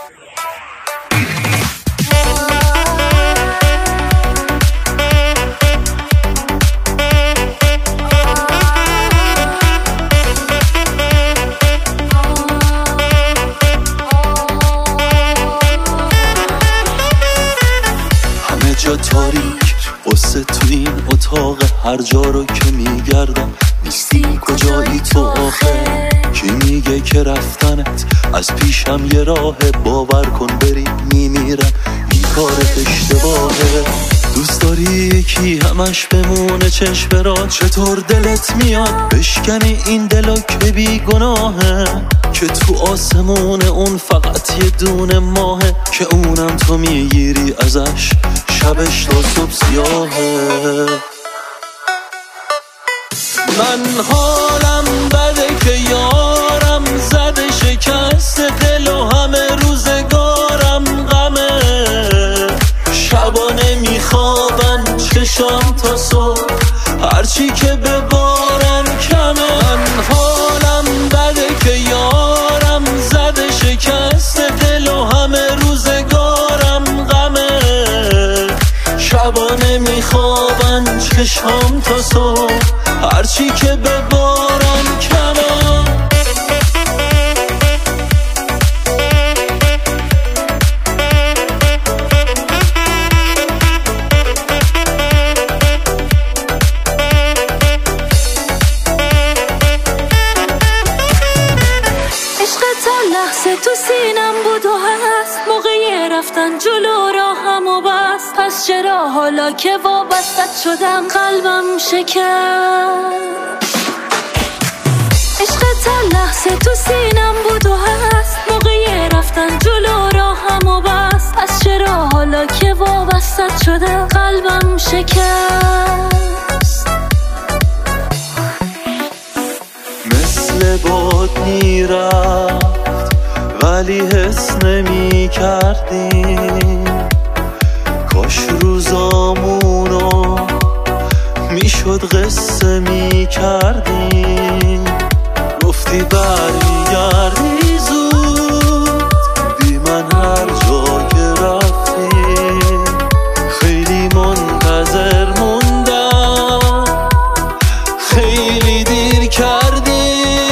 تاریک قصه تو این اتاق، هر جا رو که میگردم نیستی کجایی تو آخه؟ کی میگه که رفتنت از پیشم یه راهه؟ باور کن بری میمیرم، این کارت اشتباهه. دوست داری یکی همش بمونه چشم را، چطور دلت میاد بشکنی این دلو که بی گناهه؟ که تو آسمون اون فقط یه دونه ماهه، که اونم تو میگیری ازش شبش تا صبح سیاهه. من حالم بده که یارم زده شکست دل و همه روزگارم غمه. شبا نمیخوابم چشام تا صبح، هرچی که ببارم کمه. من حالم بده که یارم زده شکست دل و همه روزگارم غمه. شبا نمیخوابم چشام تا صبح، هرچی که ببارم کمه. تو سینم بود و هست، موقع رفتن جلو راهم و بس. پس چرا حالا که وابستت شدم قلبم شکست؟ عشق تا لحظه تو سینم بود و هست، موقع رفتن جلو راهم و بس. پس چرا حالا که وابستت شدم قلبم شکست؟ مثل باد میرفت ولی حس نمی کردیم، کاش روزامونو میشد قصه می کردیم. گفتی برمیگردی زود بی من هر جا که رفتی، خیلی منتظر موندم خیلی دیر کردی.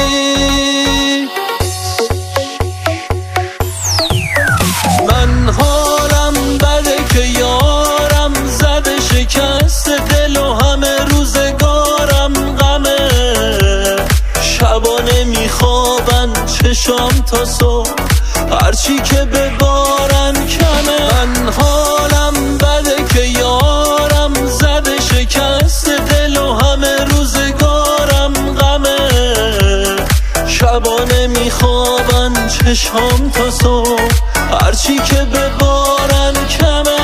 من حالم بده که یارم زده شکست دل و همه روزگارم غمه. شبا نمیخوابم چشام تا صبح، هرچی که ببارم کمه. من حالم بده که یارم زده شکست دل و همه روزگارم غمه. شبا نمیخوابم چشام تا صبح، هرچی که ببارم کمه.